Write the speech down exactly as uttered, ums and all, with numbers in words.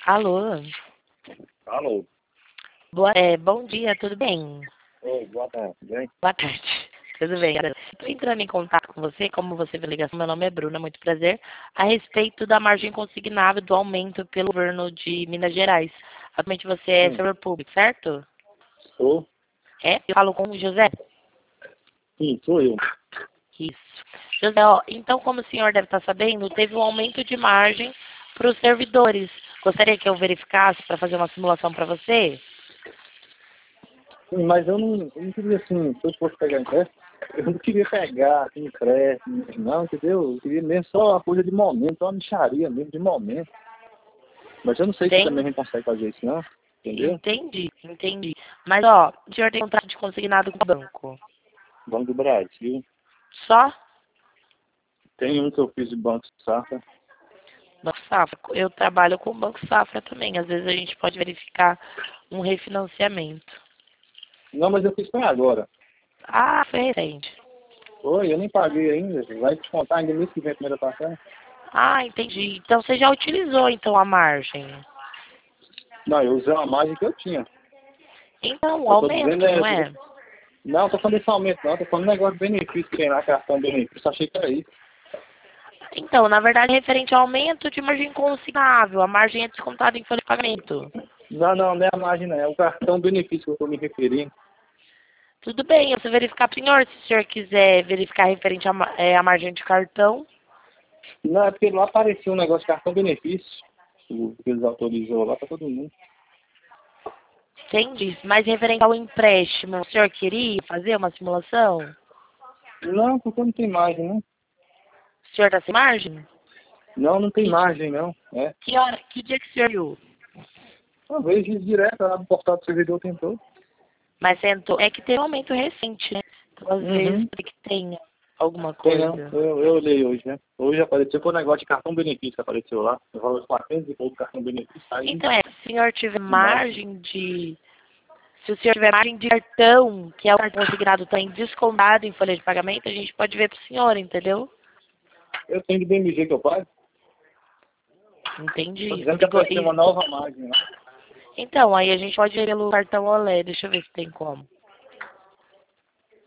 Alô? Alô? Boa, é, bom dia, tudo bem? Oi, boa tarde, tudo bem? Boa tarde. Tudo bem? Estou entrando em contato com você, como você viu a ligação, meu nome é Bruna, muito prazer, a respeito da margem consignável do aumento pelo governo de Minas Gerais. Atualmente você é Sim, servidor público, certo? sou. É? Eu falo com o José? Sim, sou eu. Isso. José, ó, então como o senhor deve estar sabendo, teve um aumento de margem para os servidores. Gostaria que eu verificasse para fazer uma simulação para você? Sim, mas eu não, eu não queria, assim, se eu fosse pegar empréstimo, eu não queria pegar, assim, empréstimo, não, entendeu? Eu queria mesmo só uma coisa de momento, só uma mixaria mesmo, de momento. Mas eu não sei se também a Tem? gente consegue fazer isso, não, entendeu? Entendi, entendi. Mas, ó, o senhor tem contrato de consignado com o banco? Banco do Brasil. Só? Tem um que eu fiz de Banco Safra. Banco Safra. Eu trabalho com o Banco Safra também. Às vezes a gente pode verificar um refinanciamento. Não, mas eu fiz para agora. Ah, foi recente. Oi, eu nem paguei ainda, vai descontar ainda mês que vem a primeira passagem. Ah, entendi. Então você já utilizou, então, a margem. Não, eu usei uma margem que eu tinha. Então, o Eu tô dizendo aumento, é. não é? Não, tô falando desse aumento não, tô falando negócio de benefício que tem lá, cartão de benefício, achei que era isso. Então, na verdade, é referente ao aumento de margem consignável. A margem é descontada em folha de pagamento. Não, não, não é a margem não, é o cartão benefício que eu tô me referindo. Tudo bem, eu vou verificar para o senhor, se o senhor quiser verificar referente à ma- é, à margem de cartão. Não, é porque lá apareceu um negócio de cartão benefício, o que eles autorizou lá pra todo mundo. Entendi. Mas referente ao empréstimo, o senhor queria fazer uma simulação? Não, porque não tem margem, não. O senhor está sem margem? Não, não tem Que, margem, não. É. que hora, que dia que o senhor viu? Uma vez isso direto lá no portal do servidor tentou. Mas sentou, é que tem um aumento recente, né? Então, às vezes, Uhum. pode que tenha alguma Tem não. coisa. Eu, eu olhei hoje, né? Hoje apareceu foi um negócio de cartão benefício que apareceu lá. Eu valor de quatrocentos e pouco cartão benefício, aí Então, é, se o senhor tiver de margem. margem de... Se o senhor tiver margem de cartão, que é o cartão consignado também descontado em folha de pagamento, a gente pode ver para o senhor, entendeu? Eu tenho de B M G que eu pago. Tô Entendi. dizendo que Igual- apareceu uma e- nova margem lá. Então, aí a gente pode ver pelo cartão Olé. Deixa eu ver se tem como.